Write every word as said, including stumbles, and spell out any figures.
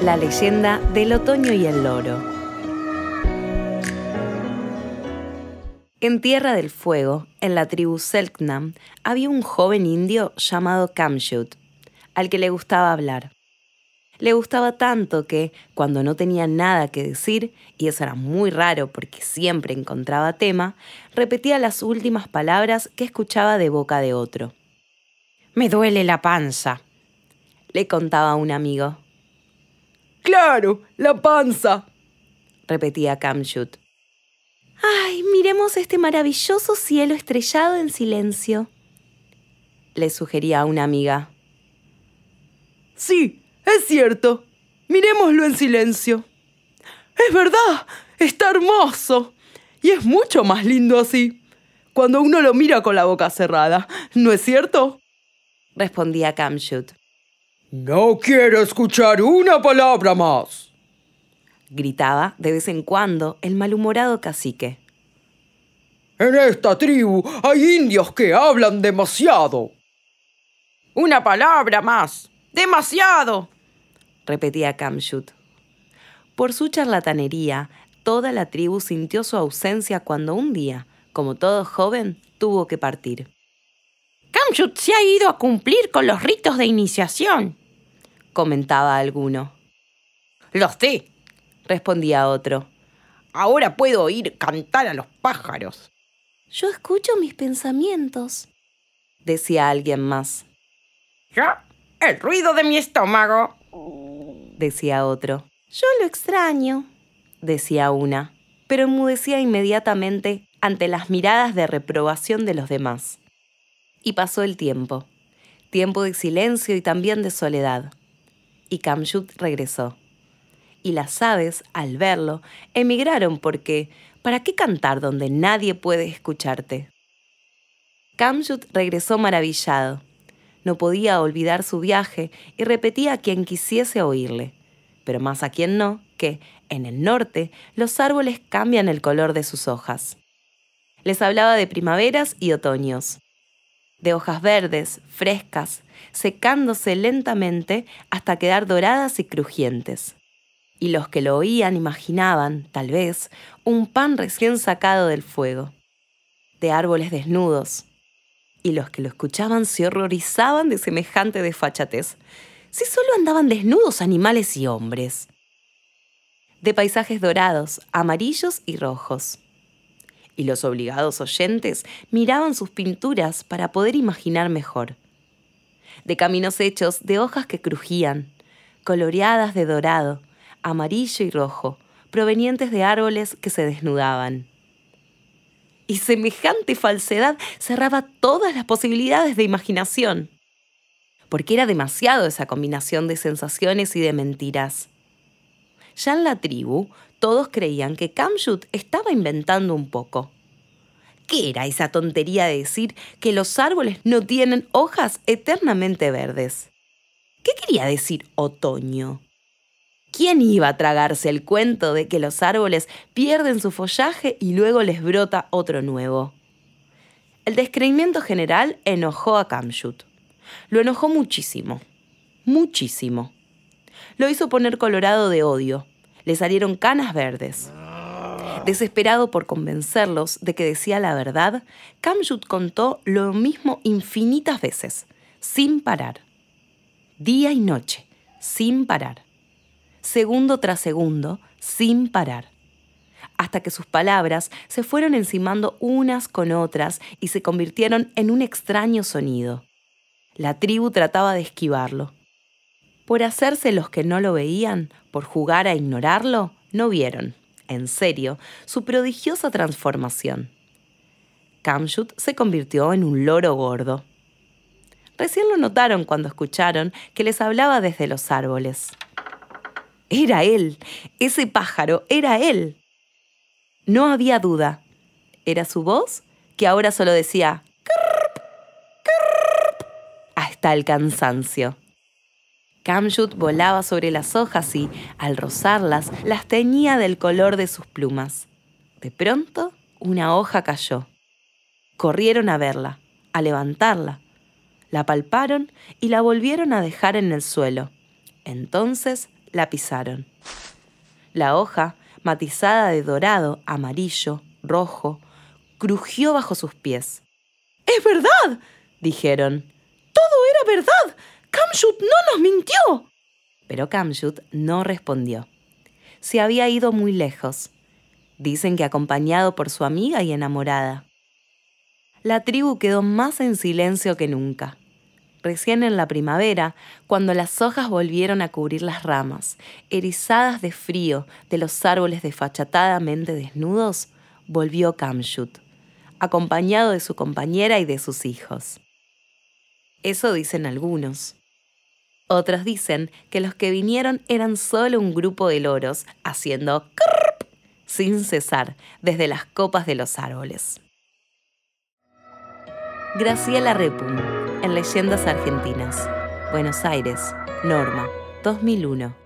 La leyenda del otoño y el loro. En Tierra del Fuego, en la tribu Selknam, había un joven indio llamado Kamshut, al que le gustaba hablar. Le gustaba tanto que, cuando no tenía nada que decir, y eso era muy raro porque siempre encontraba tema, repetía las últimas palabras que escuchaba de boca de otro. «Me duele la panza», le contaba a un amigo. «Claro, la panza», repetía Kamshut. «Ay, miremos este maravilloso cielo estrellado en silencio», le sugería a una amiga. «Sí, es cierto. Miremoslo en silencio. Es verdad, está hermoso. Y es mucho más lindo así, cuando uno lo mira con la boca cerrada. ¿No es cierto?», respondía Kamshut. «No quiero escuchar una palabra más», gritaba de vez en cuando el malhumorado cacique. «En esta tribu hay indios que hablan demasiado». «Una palabra más. ¡Demasiado!», repetía Kamshut. Por su charlatanería, toda la tribu sintió su ausencia cuando un día, como todo joven, tuvo que partir. «Kamshut se ha ido a cumplir con los ritos de iniciación», comentaba alguno. «Lo sé», respondía otro. «Ahora puedo oír cantar a los pájaros». «Yo escucho mis pensamientos», decía alguien más. «Yo, el ruido de mi estómago», decía otro. «Yo lo extraño», decía una, pero enmudecía inmediatamente ante las miradas de reprobación de los demás. Y pasó el tiempo, tiempo de silencio y también de soledad. Y Kamshut regresó. Y las aves, al verlo, emigraron porque ¿para qué cantar donde nadie puede escucharte? Kamshut regresó maravillado. No podía olvidar su viaje y repetía a quien quisiese oírle, pero más a quien no, que, en el norte, los árboles cambian el color de sus hojas. Les hablaba de primaveras y otoños, de hojas verdes, frescas, secándose lentamente hasta quedar doradas y crujientes. Y los que lo oían imaginaban, tal vez, un pan recién sacado del fuego, de árboles desnudos. Y los que lo escuchaban se horrorizaban de semejante desfachatez. Si solo andaban desnudos animales y hombres. De paisajes dorados, amarillos y rojos. Y los obligados oyentes miraban sus pinturas para poder imaginar mejor. De caminos hechos de hojas que crujían, coloreadas de dorado, amarillo y rojo, provenientes de árboles que se desnudaban. Y semejante falsedad cerraba todas las posibilidades de imaginación, porque era demasiado esa combinación de sensaciones y de mentiras. Ya en la tribu, todos creían que Kamshut estaba inventando un poco. ¿Qué era esa tontería de decir que los árboles no tienen hojas eternamente verdes? ¿Qué quería decir otoño? ¿Quién iba a tragarse el cuento de que los árboles pierden su follaje y luego les brota otro nuevo? El descreimiento general enojó a Kamshut. Lo enojó muchísimo, muchísimo. Lo hizo poner colorado de odio. Le salieron canas verdes. Desesperado por convencerlos de que decía la verdad, Kamshut contó lo mismo infinitas veces, sin parar. Día y noche, sin parar. Segundo tras segundo, sin parar. Hasta que sus palabras se fueron encimando unas con otras y se convirtieron en un extraño sonido. La tribu trataba de esquivarlo. Por hacerse los que no lo veían, por jugar a ignorarlo, no vieron, en serio, su prodigiosa transformación. Kamshut se convirtió en un loro gordo. Recién lo notaron cuando escucharon que les hablaba desde los árboles. Era él, ese pájaro, era él. No había duda. Era su voz que ahora solo decía «Krrp, krrp», hasta el cansancio. Kamshut volaba sobre las hojas y, al rozarlas, las teñía del color de sus plumas. De pronto, una hoja cayó. Corrieron a verla, a levantarla. La palparon y la volvieron a dejar en el suelo. Entonces la pisaron. La hoja, matizada de dorado, amarillo, rojo, crujió bajo sus pies. ¡Es verdad!, dijeron. ¡Todo era verdad! ¡Kamshut no nos mintió! Pero Kamshut no respondió. Se había ido muy lejos. Dicen que acompañado por su amiga y enamorada. La tribu quedó más en silencio que nunca. Recién en la primavera, cuando las hojas volvieron a cubrir las ramas, erizadas de frío de los árboles desfachatadamente desnudos, volvió Kamshut, acompañado de su compañera y de sus hijos. Eso dicen algunos. Otros dicen que los que vinieron eran solo un grupo de loros haciendo crrrp sin cesar desde las copas de los árboles. Graciela Repun, en Leyendas Argentinas. Buenos Aires, Norma, dos mil uno.